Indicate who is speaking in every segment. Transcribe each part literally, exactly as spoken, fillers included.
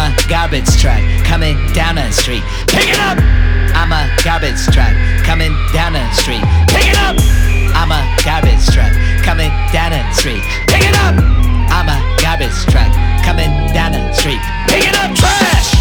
Speaker 1: a garbage truck coming down the street. Pick it up! I'm a garbage truck coming down the street. Pick it up! I'm a garbage truck coming down the street. Pick it up! I'm a garbage truck coming down the street. Pick it up, trash!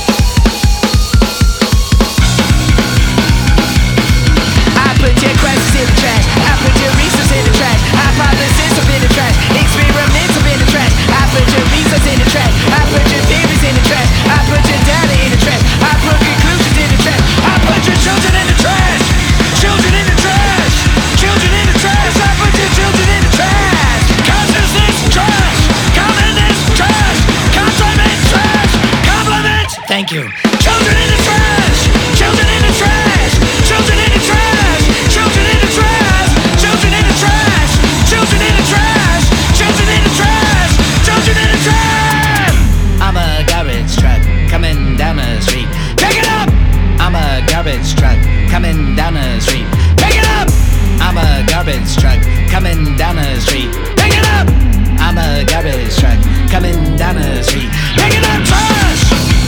Speaker 1: I put your questions in the trash. I put your reasons in the trash. Hypothesis up in the trash. Experiments up in the trash. I put your reasons in the trash. I put your theories in the trash. I put your data in the trash. I put conclusions in the trash. I put your children in the trash. Children in the trash. Children in the trash. I put your children in the trash. Consciousness trash. Commonist trash. Compliment trash. Compliment. Thank you. Children in the trash. Children in the trash. Children in the trash. Children in the trash. Children in the trash. Children in the trash. Children in the trash. Children in the trash. I'm a garbage truck coming down the street. Pick it up! I'm a garbage truck coming down the street. Pick it up! I'm a garbage truck coming down the street. Pick it up! I'm a garbage truck coming down the street. Pick it up, trash!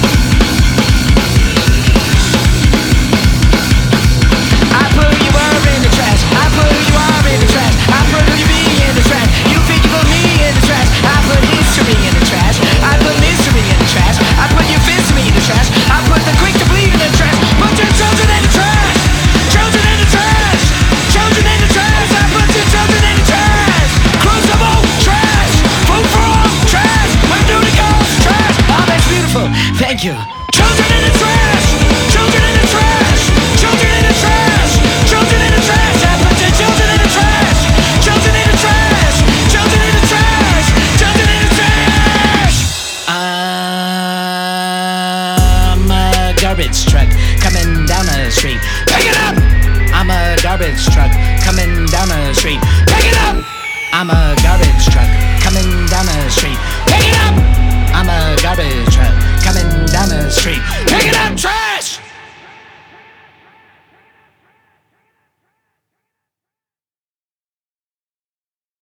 Speaker 1: I put who you are in the trash. I put who you are in the trash. I put who you be in the trash. You think you put me in the trash. I put history in the trash. I put mystery in the trash. I put your history in the trash. I put the quick to bleed in the trash. Put your children in the trash. Children in the trash. Children in the trash. I put your children in the trash. Crucible trash. Food for all trash. My duty calls trash. Oh, that's beautiful. Thank you. Children in the trash. Children in the trash. Children in the trash. Children in the trash. I put your children in the trash. Children in the trash. Children in the trash. Children in the trash. I'm a garbage truck coming down the street. Pick it up! I'm a garbage truck coming down the street. Pick it up! I'm a garbage